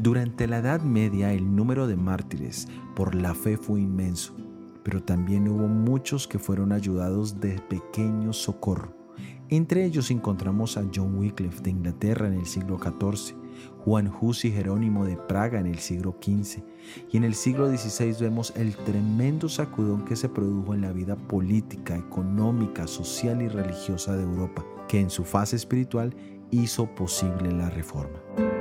Durante la Edad Media el número de mártires por la fe fue inmenso, pero también hubo muchos que fueron ayudados de pequeño socorro. Entre ellos encontramos a John Wycliffe de Inglaterra en el siglo XIV, Juan Hus y Jerónimo de Praga en el siglo XV, y en el siglo XVI vemos el tremendo sacudón que se produjo en la vida política, económica, social y religiosa de Europa, que en su fase espiritual hizo posible la Reforma.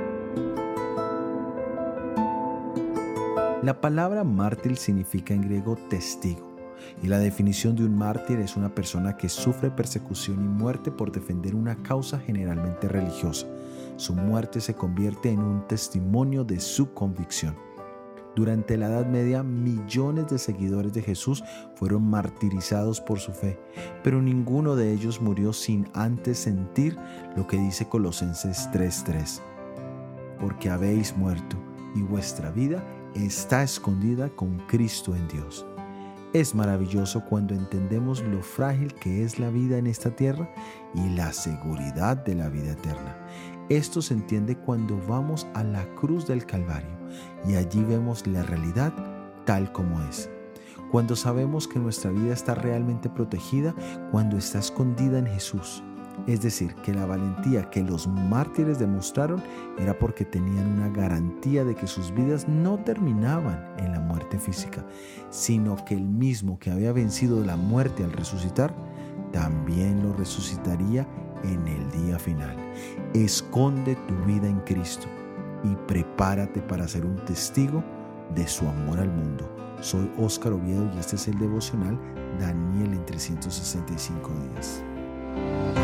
La palabra mártir significa en griego testigo, y la definición de un mártir es una persona que sufre persecución y muerte por defender una causa generalmente religiosa. Su muerte se convierte en un testimonio de su convicción. Durante la Edad Media, millones de seguidores de Jesús fueron martirizados por su fe, pero ninguno de ellos murió sin antes sentir lo que dice Colosenses 3:3. Porque habéis muerto y vuestra vida está escondida con Cristo en Dios. Es maravilloso cuando entendemos lo frágil que es la vida en esta tierra y la seguridad de la vida eterna. Esto se entiende cuando vamos a la cruz del Calvario y allí vemos la realidad tal como es. Cuando sabemos que nuestra vida está realmente protegida cuando está escondida en Jesús. Es decir, que la valentía que los mártires demostraron era porque tenían una garantía de que sus vidas no terminaban en la muerte física, sino que el mismo que había vencido la muerte al resucitar, también lo resucitaría en el día final. Esconde tu vida en Cristo y prepárate para ser un testigo de su amor al mundo. Soy Óscar Oviedo y este es el devocional Daniel en 365 días.